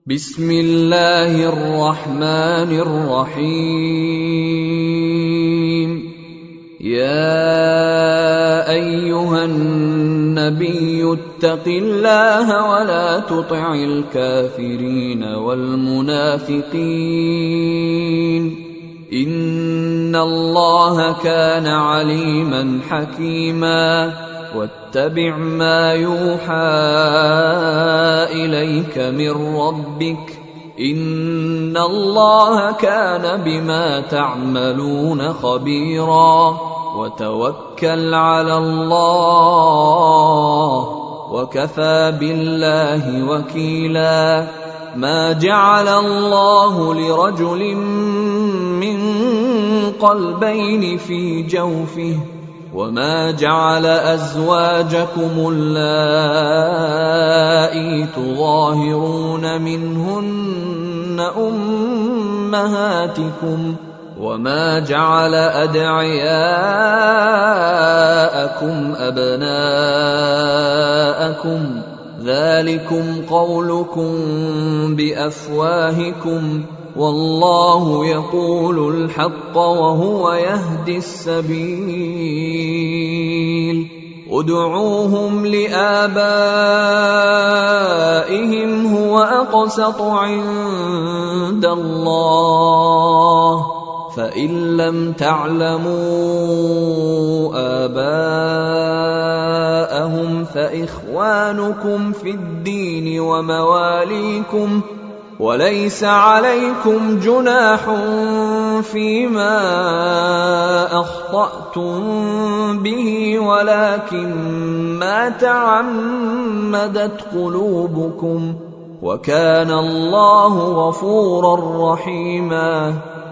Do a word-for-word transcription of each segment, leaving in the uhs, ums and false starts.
بسم الله الرحمن الرحيم. يا أيها النبي اتق الله ولا تطع الكافرين والمنافقين إن الله كان عليما حكيما. واتبع ما يوحى إليك من ربك إن الله كان بما تعملون خبيرا. وتوكل على الله وكفى بالله وكيلا. ما جعل الله لرجل من قلبين في جوفه وما جعل أزواجكم اللائي تظاهرون منهن أمهاتكم وما جعل أدعياءكم أبناءكم ذلكم قولكم بأفواهكم والله يقول الحق وهو يهدي السبيل. ادعوهم لآبائهم هو أقسط عند الله فإن لم تعلموا آباءهم فإخوانكم في الدين ومواليكم وليس عليكم جناح فيما أخطأتم به ولكن ما تعمدت قلوبكم وكان الله غفورا رحيما.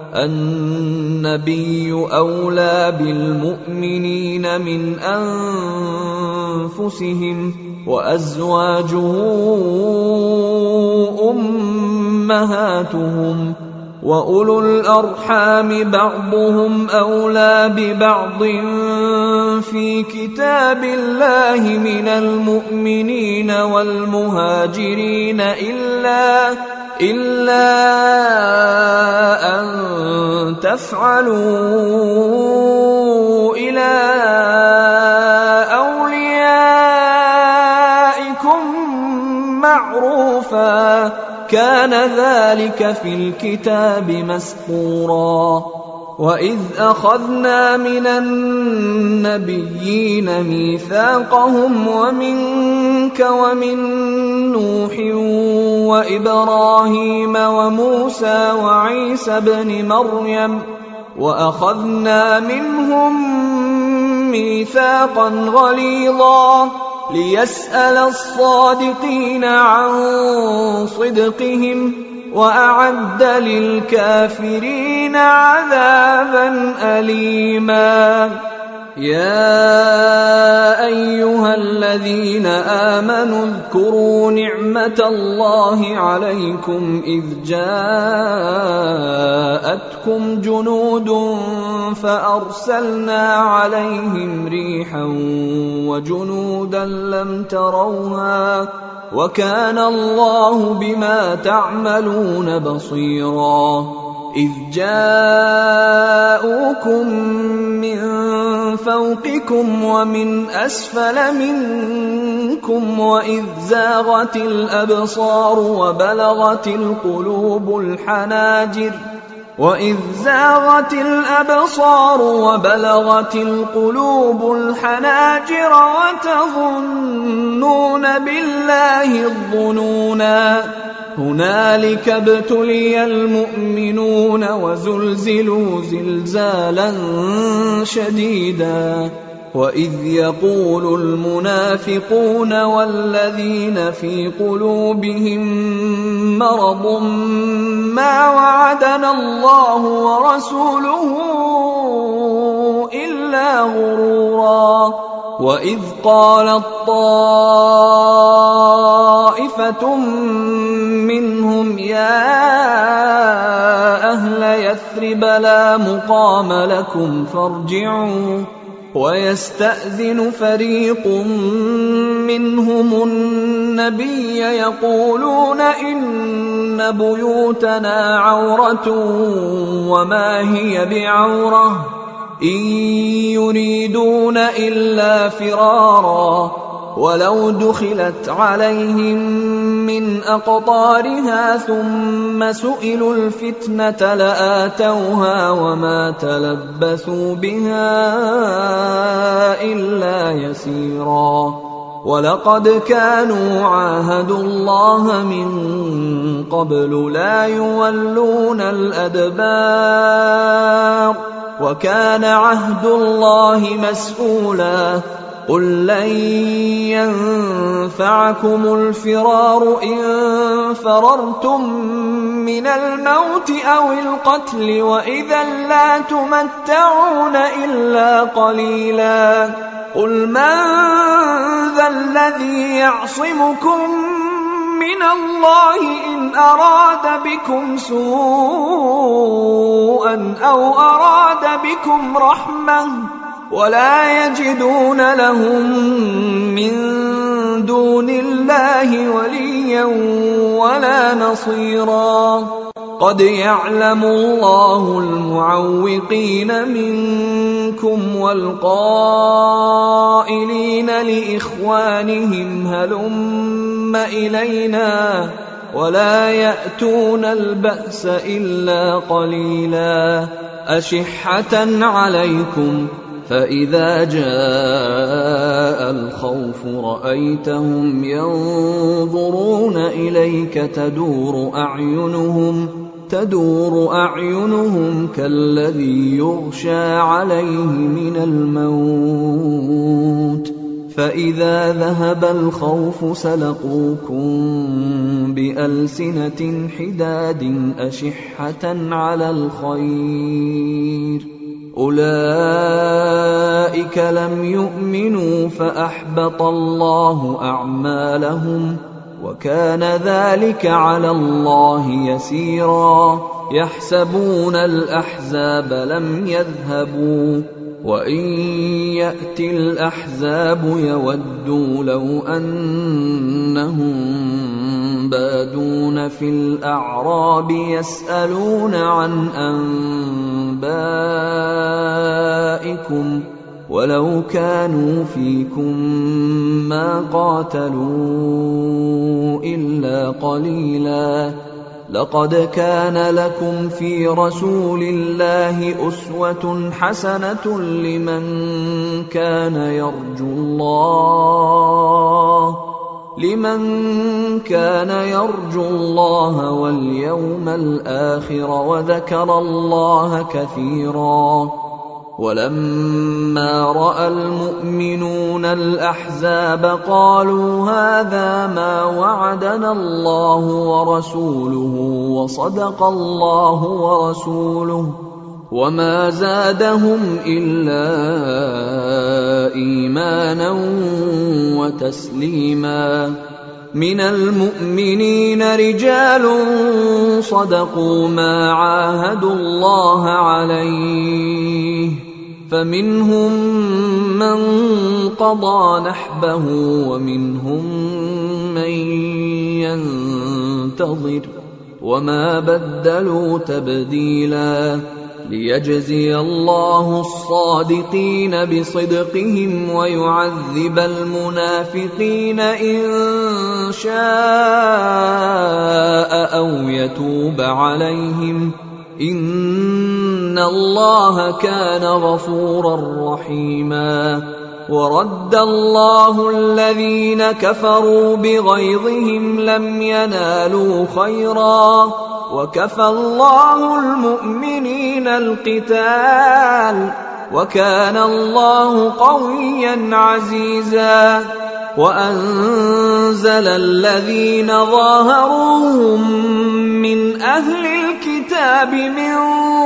النبي أولى بالمؤمنين من أنفسهم وأزواجه أمهاتهم وأولو الأرحام بعضهم أولى ببعض في كتاب الله من المؤمنين والمهاجرين إلا إلا أن تفعلوا إلى أوليائكم معروفا كان ذلك في الكتاب مسطورا. وإذ أخذنا من النبيين ميثاقهم ومنك ومن نوح وإبراهيم وموسى وعيسى ابن مريم وأخذنا منهم ميثاقا غليظا ليسأل الصادقين عن صدقهم وأعد للكافرين عذابا أليما. يا أيها الذين آمنوا اذكروا نعمة الله عليكم إذ جاءتكم جنود فأرسلنا عليهم ريحا وجنودا لم تروها وكان الله بما تعملون بصيرا. إذ جاءوكم من فوقكم ومن أسفل منكم وإذ زاغت الأبصار وبلغت القلوب الحناجر وإذ زاغت الأبصار وبلغت القلوب الحناجر وتظنون بالله الظنونا. هنالك ابتلي المؤمنون وزلزلوا زلزالا شديدا. وإذ يقول المنافقون والذين في قلوبهم مرض ما وعدنا الله ورسوله إلا غرورا. وإذ قالت طائفة منهم يا أهل يثرب لا مقام لكم فارجعوا ويستأذن فريق منهم النبي يقولون إن إن بيوتنا عورة وما هي بعورة إن يريدون إلا فرارا ولو دخلت عليهم من أقطارها ثم سئلوا الفتنة لآتوها وما تلبثوا بها إلا يسيرا ولقد كانوا عاهدوا الله من قبل لا يولون الأدبار وكان عهد الله مسؤولا قل لن ينفعكم الفرار إن فررتم من الموت أو القتل وإذا لا تمتعون إلا قليلا قل من ذا الذي يعصمكم من الله إن أراد بكم سوءا أو أراد بكم رحمة ولا يجدون لهم من دون الله وليا ولا نصيرا قد يعلم الله المعوقين منكم والقائلين لإخوانهم هلم إلينا ولا يأتون البأس إلا قليلا أشحة عليكم فإذا جاء الخوف رأيتهم ينظرون إليك تدور أعينهم تدور أعينهم كالذي يغشى عليه من الموت فإذا ذهب الخوف سلقوكم بألسنة حداد أشحة على الخير أولئك لم يؤمنوا فأحبط الله أعمالهم وكان ذلك على الله يسيرا يحسبون الأحزاب لم يذهبوا وإن يأتي الأحزاب يودوا لو أنهم بادون في الأعراب يسألون عن أنبائكم ولو كانوا فيكم ما قاتلوا إلا قليلا لقد كان لكم في رسول الله أسوة حسنة لمن كان يرجو الله لمن كان يرجو الله واليوم الآخر وذكر الله كثيرا ولما رأى المؤمنون الأحزاب قالوا هذا ما وعدنا الله ورسوله وصدق الله ورسوله وما زادهم إلا إيمانا وتسليما من المؤمنين رجال صدقوا ما عاهدوا الله عليه فمنهم من قضى نحبه ومنهم من ينتظر وما بدلوا تبديلا ليجزي الله الصادقين بصدقهم ويعذب المنافقين إن شاء أو يتوب عليهم إن الله كان غفورا رحيما ورد الله الذين كفروا بغيظهم لم ينالوا خيرا وكفى الله المؤمنين القتال وكان الله قويا عزيزا وأنزل الذين ظاهروهم من أهل الكتاب من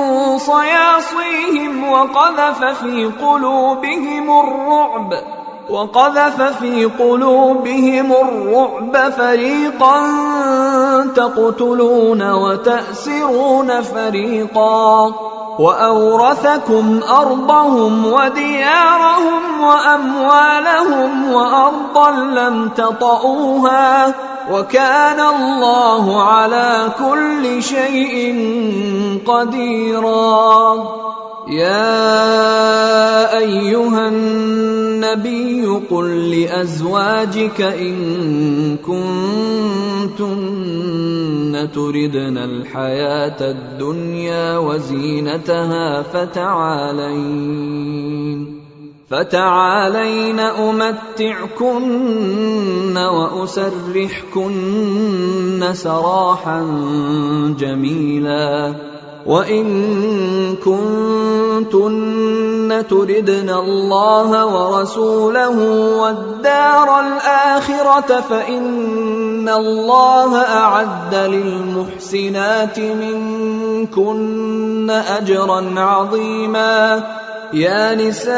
صياصيهم وقذف في قلوبهم الرعب وقذف في قلوبهم الرعب فريقا تقتلون وتأسرون فريقا وأورثكم أرضهم وديارهم وأموالهم وأرضا لم تطئوها وكان الله على كل شيء قديرا. يا أيها النبي قل لأزواجك إن كنتن تردن الحياة الدنيا وزينتها فتعالين فتعالين أمتعكن وأسرحكن سراحا جميلا. وإن كنتن تردن الله ورسوله والدار الآخرة فإن الله أعد للمحسنات منكن أجرا عظيما. يا نساء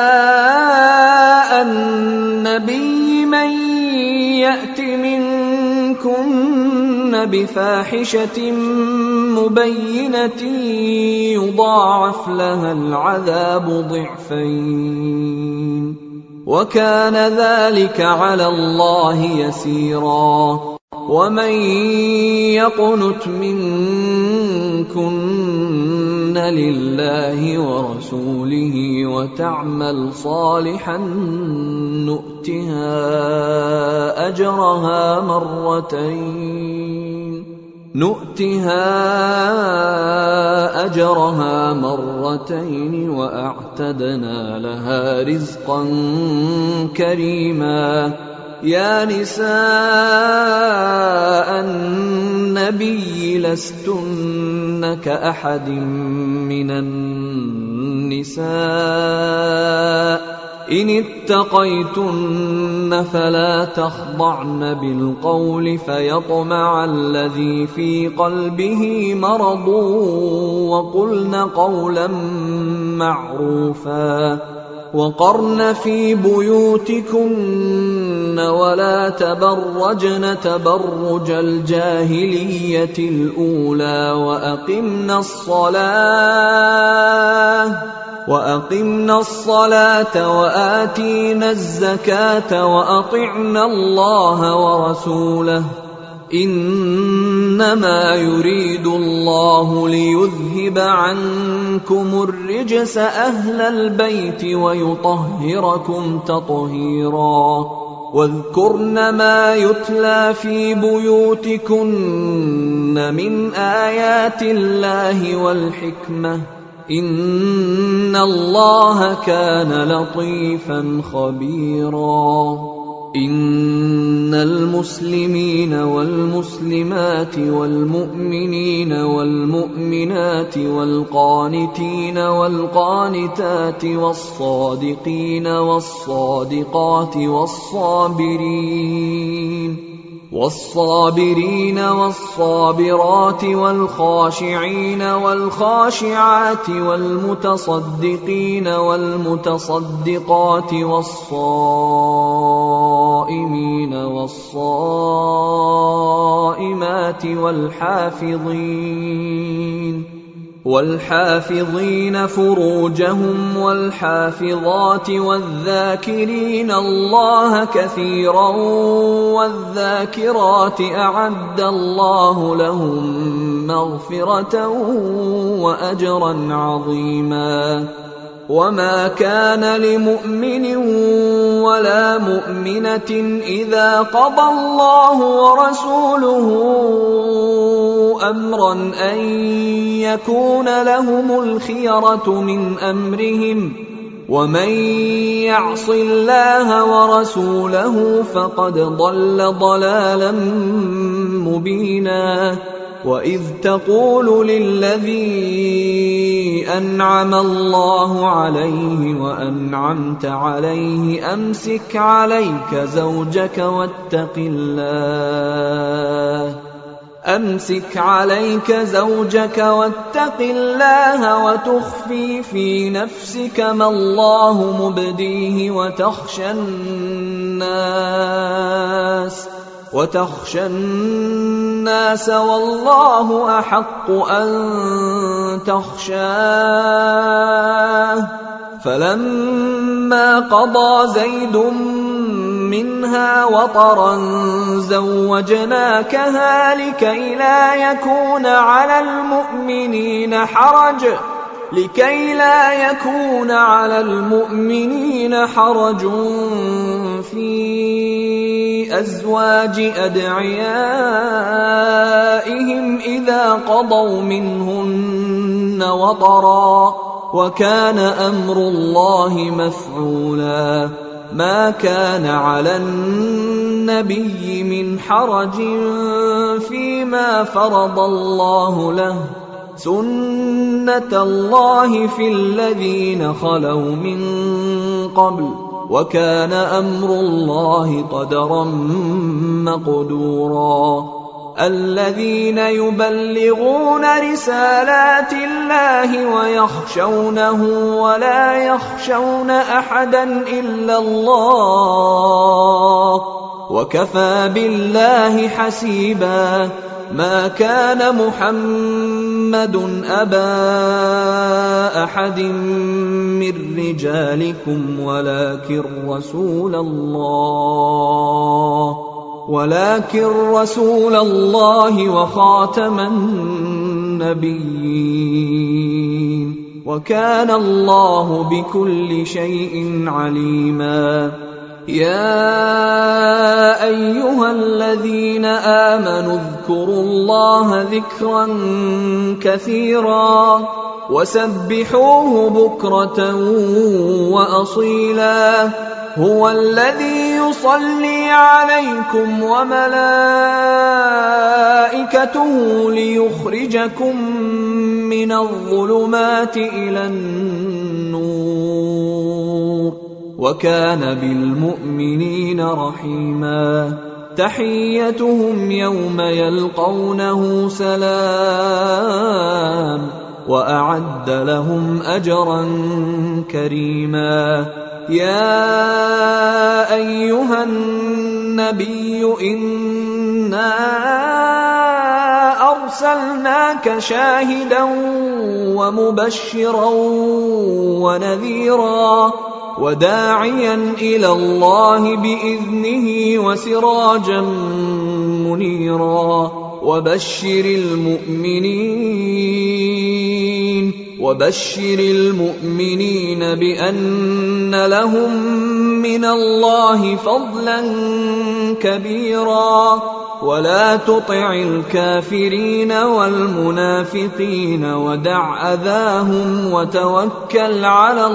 النبي من يأت منكن بفاحشة مبينة يضاعف لها العذاب ضعفين وكان ذلك على الله يسيرا. ومن يقنت منكن لله ورسوله وتعمل صالحا نؤتها أجرها مرتين نؤتها أجرها مرتين وأعتدنا لها رزقا كريما. يا نساء النبي لستن كأحد من النساء إن اتقيتن فلا تخضعن بالقول فيطمع الذي في قلبه مرض وقلن قولا معروفا. وقرن في بيوتكن ولا تبرجن تبرج الجاهلية الأولى وأقمنا الصلاة وأقمنا الصلاة وآتينا الزكاة وأطعنا الله ورسوله إنما يريد الله ليذهب عنكم الرجس أهل البيت ويطهركم تطهيرا. واذكرن ما يتلى في بيوتكن من آيات الله والحكمة إن الله كان لطيفا خبيرا. إن المسلمين والمسلمات والمؤمنين والمؤمنات والقانتين والقانتات والصادقين والصادقات والصابرين والصابرين والصابرات والخاشعين والخاشعات والمتصدقين والمتصدقات والصائمين والصائمات والحافظين والحافظين فروجهم والحافظات والذاكرين الله كثيرا والذاكرات أعد الله لهم مغفرة وأجرا عظيما. وما كان لمؤمن ولا مؤمنة إذا قضى الله ورسوله أمرا أن يكون لهم الخيرة من أمرهم ومن يعص الله ورسوله فقد ضل ضلالا مبينا. وإذ تقول للذي أنعم الله عليه وأنعمت عليه أمسك عليك زوجك واتق الله أمسك عليك زوجك واتق الله وتخفي في نفسك ما الله مبديه وتخشى الناس وتخشى الناس والله أحق أن تخشاه. فلما قضى زيد منها وطرا زوجناكها لكي لا يكون على المؤمنين حرج لكي لا يكون على المؤمنين حرج في أزواج أدعيائهم إذا قضوا منهن وطرا وكان أمر الله مفعولا ما كان على النبي من حرج فيما فرض الله له سنة الله في الذين خلوا من قبل وكان أمر الله قدرا مقدورا الذين يبلغون رسالات الله ويخشونه ولا يخشون أحدا إلا الله وكفى بالله حسيبا ما كان محمد أبا أحد من رجالكم ولكن رسول الله ولكن رسول الله وخاتم النبيين وكان الله بكل شيء عليما يا أيها الذين آمنوا اذكروا الله ذكرا كثيرا وسبحوه بكرة وأصيلا هو الذي يصلي عليكم وملائكته ليخرجكم من الظلمات إلى النور وكان بالمؤمنين رحيما تحيتهم يوم يلقونه سلام وأعد لهم أجرا كريما يا أيها النبي إنا أرسلناك شاهدا ومبشرا ونذيرا وداعيا إلى الله بإذنه وسراجا منيرا وبشر المؤمنين وبشر المؤمنين بأن لهم من الله فضلا كبيرا ولا تطع الكافرين والمنافقين ودع أذاهم وتوكل على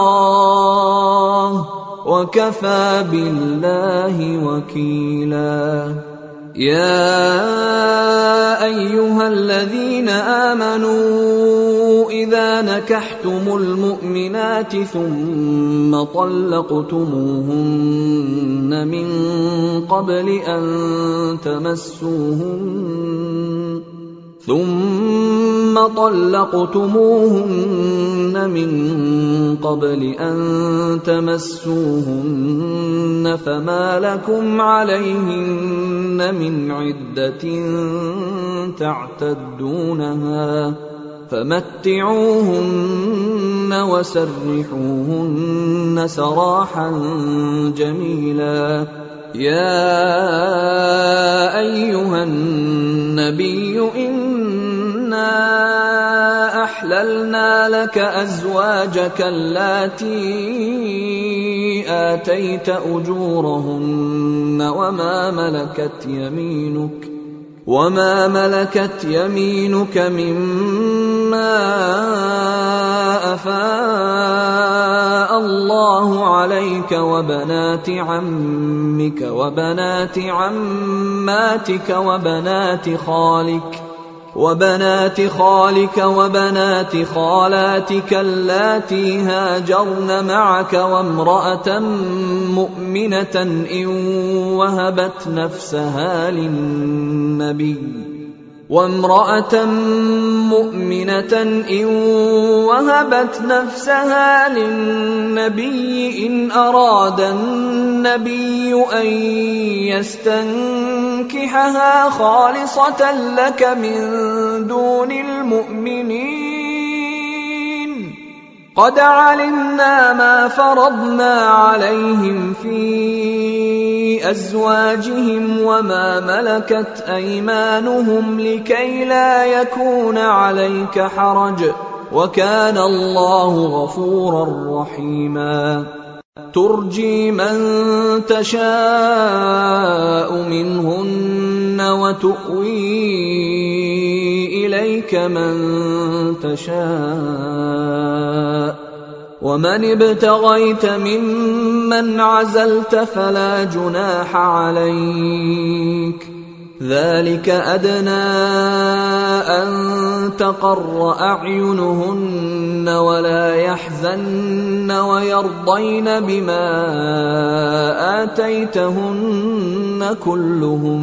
الله وكفى بالله وكيلا يا أيها الذين آمنوا إذا نكحتم المؤمنات ثم طلقتموهن من قبل أن تمسوهن ثم طلقتموهن من قبل أن تمسوهن فما لكم عليهن من عدة تعتدونها فمتعوهن وسرحوهن سراحا جميلا يا أيها النبي إنا أحللنا لك أزواجك اللاتي آتيت أجورهن وما ملكت يمينك وما ملكت يمينك مما أفاء الله عليك وبنات عمك وبنات عماتك وبنات خالك وبنات خالك وبنات خالاتك اللاتي هاجرن معك وامرأة مؤمنة إن وهبت نفسها للنبي وامرأة مؤمنة إن وهبت نفسها للنبي إن أراد النبي أن يستنكحها خالصة لك من دون المؤمنين قد علمنا ما فرضنا عليهم في أزواجهم وما ملكت أيمانهم لكي لا يكون عليك حرج وكان الله غفورا رحيما ترجي من تشاء منهن وتؤوي إليك من تشاء ومن ابتغيت ممن عزلت فلا جناح عليك ذلك أدنى أن تقر أعينهن ولا يحزن ويرضين بما آتيتهن كلهم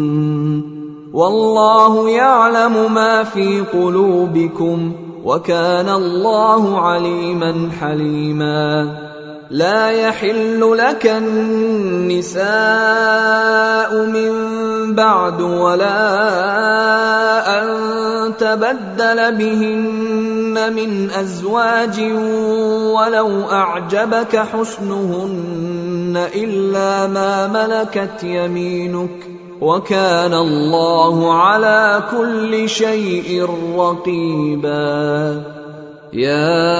والله يعلم ما في قلوبكم وكان الله عليما حليما لا يحل لك النساء من بعد ولا أن تبدل بهن من أزواج ولو أعجبك حسنهن إلا ما ملكت يمينك وكان الله على كل شيء رقيبا يا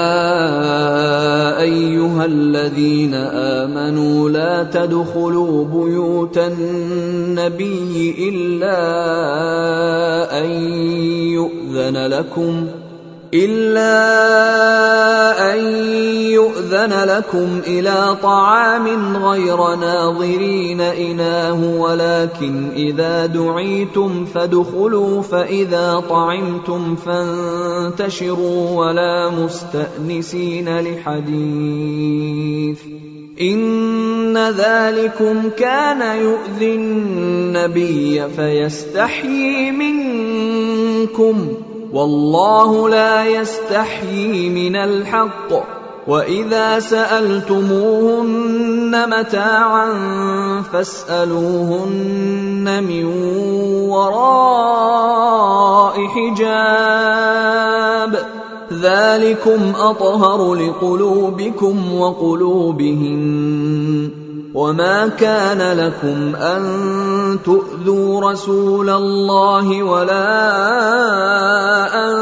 أيها الذين آمنوا لا تدخلوا بيوت النبي إلا أن يؤذن لكم إلا أن يؤذن لكم إلى طعام غير ناظرين إناه ولكن إذا دعيتم فادخلوا فإذا طعمتم فانتشروا ولا مستأنسين لحديث إن ذلكم كان يؤذي النبي فيستحيي منكم والله لا يستحيي من الحق وإذا سألتموهن متاعا فاسألوهن من وراء حجاب ذلكم أطهر لقلوبكم وقلوبهن وما كان لكم أن تؤذوا رسول الله ولا أن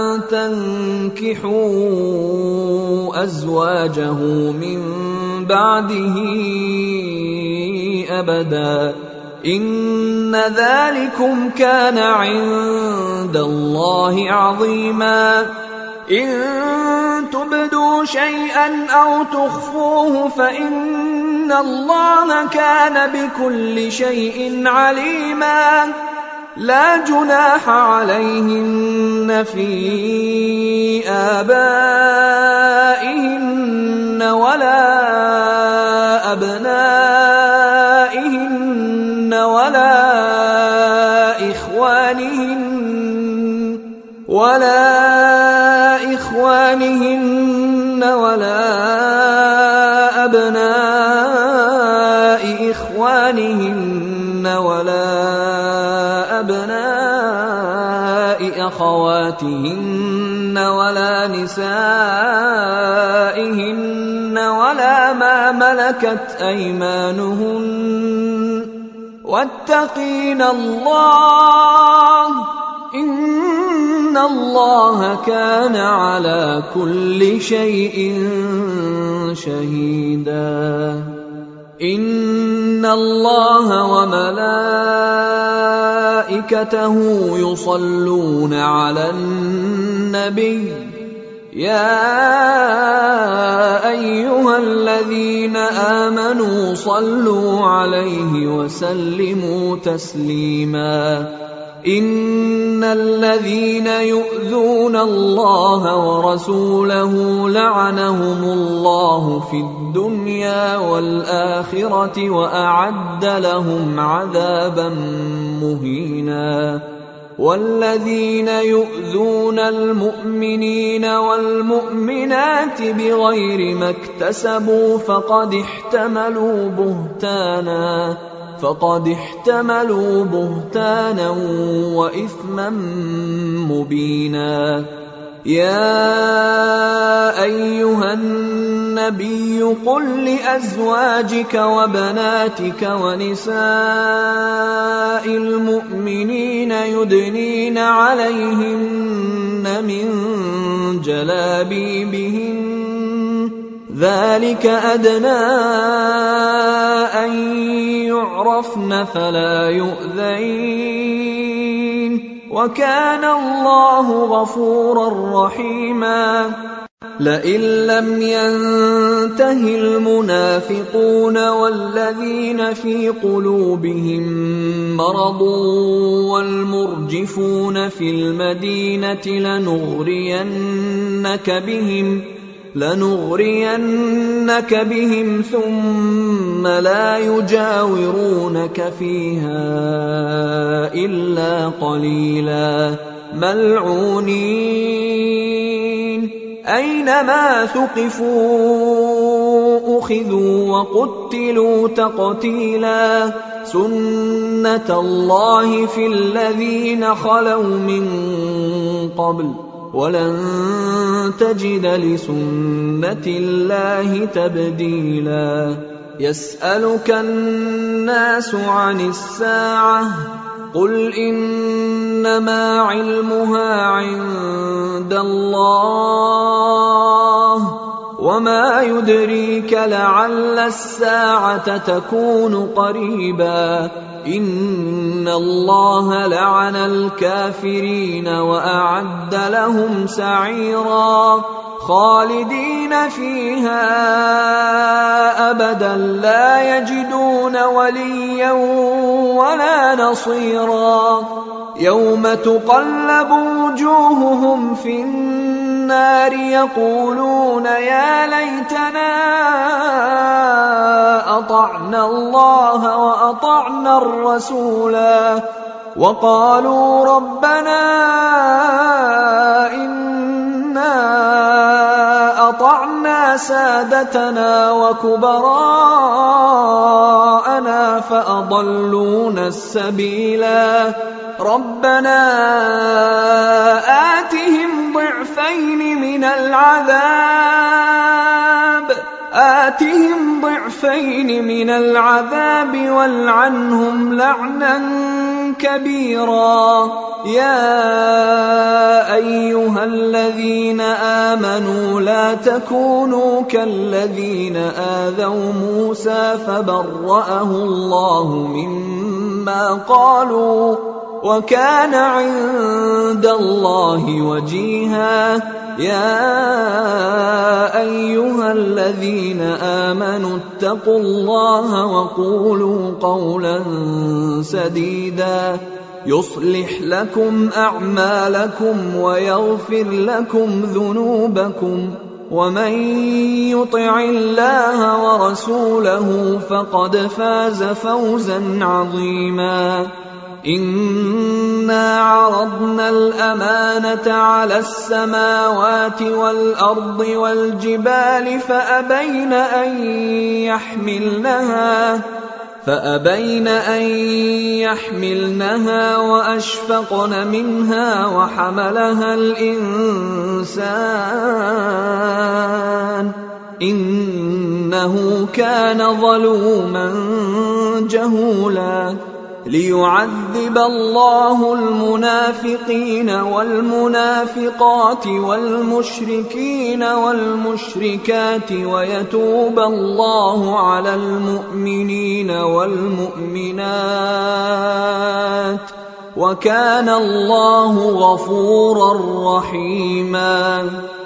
تنكحوا أزواجه من بعده أبدا إن ذلكم كان عند الله عظيما إن تبدوا شيئا أو تخفوه فإن الله كان بكل شيء عليما لا جناح عليهن في آبائهن ولا أبنائهن ولا إخوانهن ولا إخوانهن ولا أبناء إخوانهن ولا أبناء أخواتهن ولا نسائهن ولا ما ملكت أيمانهن واتقين الله إن الله كان على كل شيء شهيدا إن الله وملائكته يصلون على النبي يا أيها الذين آمنوا صلوا عليه وسلموا تسليما إن الذين يؤذون الله ورسوله لعنهم الله في الدنيا والآخرة وأعد لهم عذابا مهينا والذين يؤذون المؤمنين والمؤمنات بغير ما اكتسبوا فقد احتملوا بهتانا فقد احتملوا بهتانا وإثما مبينا يا أيها النبي قل لأزواجك وبناتك ونساء المؤمنين يدنين عليهن من جلابيبهن ذلك أدنى أن يعرفن فلا يؤذين وكان الله غفورا رحيما لئن لم ينته المنافقون والذين في قلوبهم مرض والمرجفون في المدينة لنغرينك بهم لنغرينك بهم ثم لا يجاورونك فيها إلا قليلا ملعونين أينما ثقفوا أخذوا وقتلوا تقتيلا سنة الله في الذين خلوا من قبل ولن تجد لسنة الله تبديلا يسألك الناس عن الساعة قل إنما علمها عند الله وما يدريك لعل الساعة تكون قريبا إن الله لعن الكافرين وأعد لهم سعيرا خالدين فيها أبدا لا يجدون وليا ولا نصيرا يوم تقلب وجوههم في النار يقولون يا ليتنا أطعنا الله وأطعنا الرسولا وقالوا ربنا إنا أطعنا سادتنا وكبراءنا فأضلونا السبيلا ربنا آتهم ضعفين من العذاب آتهم ضعفين من العذاب والعنهم لعنا كبيرا يا أيها الذين آمنوا لا تكونوا كالذين آذوا موسى فبرأه الله مما قالوا وكان عند الله وجيها يا أيها الذين آمنوا اتقوا الله وقولوا قولا سديدا يصلح لكم أعمالكم ويغفر لكم ذنوبكم ومن يطع الله ورسوله فقد فاز فوزا عظيما إنا عرضنا الأمانة على السماوات والأرض والجبال فأبين أن يحملنها فأبين أن يحملنها وأشفقن منها وحملها الإنسان إنه كان ظلوما جهولا ليعذب الله المنافقين والمنافقات والمشركين والمشركات ويتوب الله على المؤمنين والمؤمنات وكان الله غفورا رحيما